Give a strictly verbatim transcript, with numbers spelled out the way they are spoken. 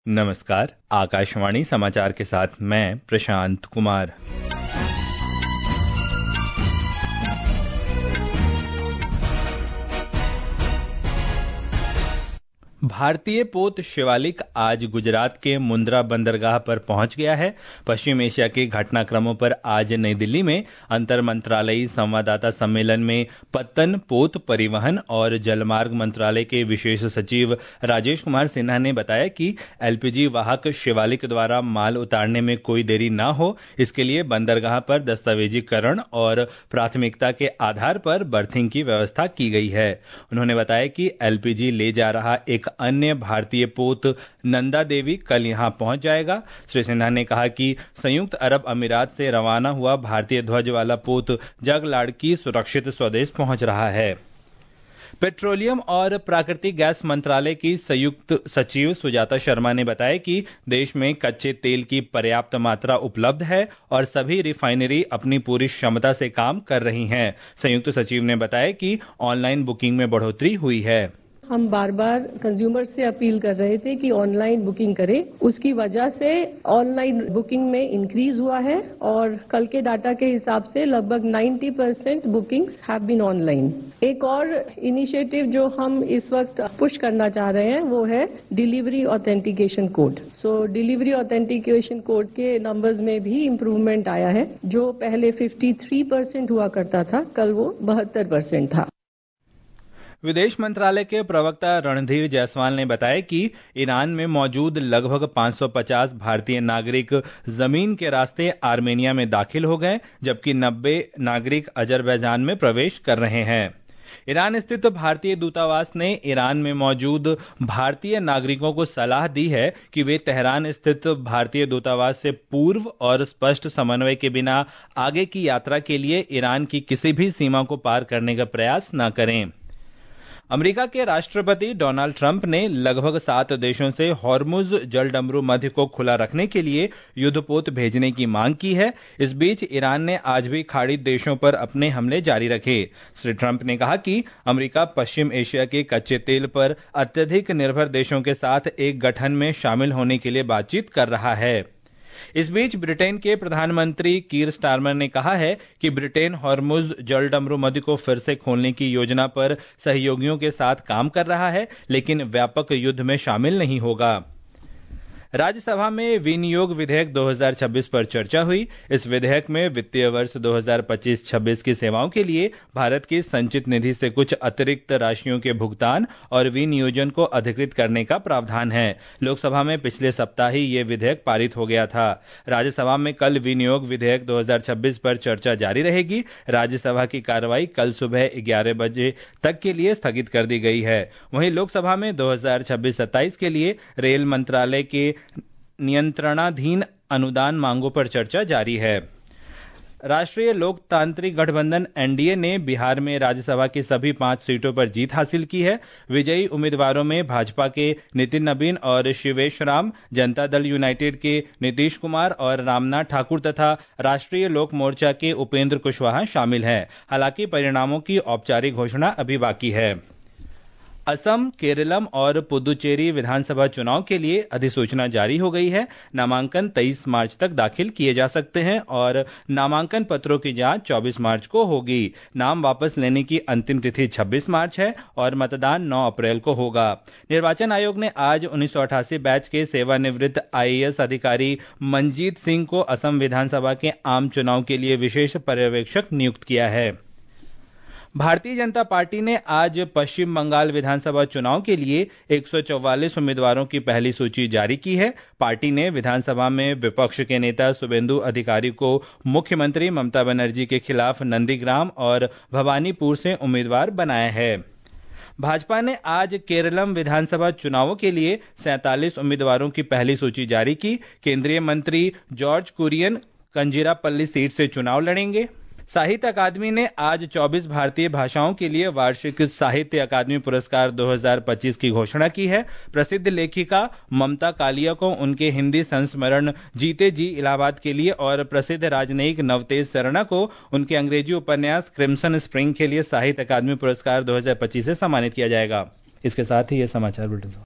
नमस्कार, आकाशवाणी समाचार के साथ मैं प्रशांत कुमार। भारतीय पोत शिवालिक आज गुजरात के मुंद्रा बंदरगाह पर पहुंच गया है। पश्चिम एशिया के घटनाक्रमों पर आज नई दिल्ली में अंतर मंत्रालयी संवाददाता सम्मेलन में पत्तन, पोत, परिवहन और जलमार्ग मंत्रालय के विशेष सचिव राजेश कुमार सिन्हा ने बताया कि एलपीजी वाहक शिवालिक द्वारा माल उतारने में कोई देरी न हो, इसके लिए बंदरगाह पर दस्तावेजीकरण और प्राथमिकता के आधार पर बर्थिंग की व्यवस्था की गई है। उन्होंने बताया कि एलपीजी ले जा रहा एक अन्य भारतीय पोत नंदा देवी कल यहां पहुंच जाएगा। श्री सिन्हा ने कहा कि संयुक्त अरब अमीरात से रवाना हुआ भारतीय ध्वज वाला पोत जगलाड़की सुरक्षित स्वदेश पहुंच रहा है। पेट्रोलियम और प्राकृतिक गैस मंत्रालय की संयुक्त सचिव सुजाता शर्मा ने बताया कि देश में कच्चे तेल की पर्याप्त मात्रा उपलब्ध है और सभी रिफाइनरी अपनी पूरी क्षमता से काम कर रही हैं। संयुक्त सचिव ने बताया कि ऑनलाइन बुकिंग में बढ़ोतरी हुई है। हम बार बार कंज्यूमर से अपील कर रहे थे कि ऑनलाइन बुकिंग करें, उसकी वजह से ऑनलाइन बुकिंग में इंक्रीज हुआ है और कल के डाटा के हिसाब से लगभग नब्बे percent bookings have been online. एक और इनिशिएटिव जो हम इस वक्त पुश करना चाह रहे हैं वो है delivery authentication code. So delivery authentication code के नंबर्स में भी इम्प्रूवमेंट आया है। जो पहले तिरेपन परसेंट हुआ करता था, कल वो बहत्तर परसेंट था। विदेश मंत्रालय के प्रवक्ता रणधीर जायसवाल ने बताया कि ईरान में मौजूद लगभग पाँच सौ पचास भारतीय नागरिक जमीन के रास्ते आर्मेनिया में दाखिल हो गए, जबकि नब्बे नागरिक अजरबैजान में प्रवेश कर रहे हैं। ईरान स्थित भारतीय दूतावास ने ईरान में मौजूद भारतीय नागरिकों को सलाह दी है कि वे तेहरान स्थित भारतीय दूतावास से पूर्व और स्पष्ट समन्वय के बिना आगे की यात्रा के लिए ईरान की किसी भी सीमा को पार करने का प्रयास न करें। अमेरिका के राष्ट्रपति डोनाल्ड ट्रंप ने लगभग सात देशों से हॉर्मुज जलडमरू मध्य को खुला रखने के लिए युद्धपोत भेजने की मांग की है। इस बीच ईरान ने आज भी खाड़ी देशों पर अपने हमले जारी रखे। श्री ट्रंप ने कहा कि अमेरिका पश्चिम एशिया के कच्चे तेल पर अत्यधिक निर्भर देशों के साथ एक गठन में शामिल होने के लिए बातचीत कर रहा है। इस बीच ब्रिटेन के प्रधानमंत्री कीर स्टारमर ने कहा है कि ब्रिटेन हॉर्मुज जलडमरू मध्य को फिर से खोलने की योजना पर सहयोगियों के साथ काम कर रहा है, लेकिन व्यापक युद्ध में शामिल नहीं होगा। राज्यसभा में विनियोग विधेयक दो हज़ार छब्बीस पर चर्चा हुई। इस विधेयक में वित्तीय वर्ष दो हज़ार पच्चीस छब्बीस की सेवाओं के लिए भारत की संचित निधि से कुछ अतिरिक्त राशियों के भुगतान और विनियोजन को अधिकृत करने का प्रावधान है। लोकसभा में पिछले सप्ताह ही ये विधेयक पारित हो गया था। राज्यसभा में कल विनियोग विधेयक दो हज़ार छब्बीस पर चर्चा जारी रहेगी। राज्यसभा की कार्रवाई कल सुबह ग्यारह बजे तक के लिए स्थगित कर दी गई है। वहीं लोकसभा में दो हज़ार छब्बीस सत्ताईस के लिए रेल मंत्रालय के नियंत्रणाधीन अनुदान मांगों पर चर्चा जारी है। राष्ट्रीय लोकतांत्रिक गठबंधन एनडीए ने बिहार में राज्यसभा की सभी पांच सीटों पर जीत हासिल की है। विजयी उम्मीदवारों में भाजपा के नितिन नबीन और शिवेश राम, जनता दल यूनाइटेड के नीतीश कुमार और रामनाथ ठाकुर तथा राष्ट्रीय लोक मोर्चा के उपेंद्र कुशवाहा शामिल हैं। हालांकि परिणामों की औपचारिक घोषणा अभी बाकी है। असम, केरलम और पुदुचेरी विधानसभा चुनाव के लिए अधिसूचना जारी हो गई है। नामांकन तेईस मार्च तक दाखिल किए जा सकते हैं और नामांकन पत्रों की जांच चौबीस मार्च को होगी। नाम वापस लेने की अंतिम तिथि छब्बीस मार्च है और मतदान नौ अप्रैल को होगा। निर्वाचन आयोग ने आज उन्नीस सौ अठासी बैच के सेवानिवृत्त आईएएस अधिकारी मंजीत सिंह को असम विधानसभा के आम चुनाव के लिए विशेष पर्यवेक्षक नियुक्त किया है। भारतीय जनता पार्टी ने आज पश्चिम बंगाल विधानसभा चुनाव के लिए एक सौ चौवालीस उम्मीदवारों की पहली सूची जारी की है। पार्टी ने विधानसभा में विपक्ष के नेता शुभेंदु अधिकारी को मुख्यमंत्री ममता बनर्जी के खिलाफ नंदीग्राम और भवानीपुर से उम्मीदवार बनाया है। भाजपा ने आज केरलम विधानसभा चुनावों के लिए सैंतालीस उम्मीदवारों की पहली सूची जारी की। केंद्रीय मंत्री जॉर्ज कुरियन कंजीरापल्ली सीट से चुनाव लड़ेंगे। साहित्य अकादमी ने आज चौबीस भारतीय भाषाओं के लिए वार्षिक साहित्य अकादमी पुरस्कार दो हज़ार पच्चीस की घोषणा की है। प्रसिद्ध लेखिका ममता कालिया को उनके हिंदी संस्मरण जीते जी इलाहाबाद के लिए और प्रसिद्ध राजनयिक नवतेज सरना को उनके अंग्रेजी उपन्यास क्रिम्सन स्प्रिंग के लिए साहित्य अकादमी पुरस्कार दो हज़ार पच्चीस से सम्मानित किया जाएगा। इसके साथ ही ये समाचार बुलेटिन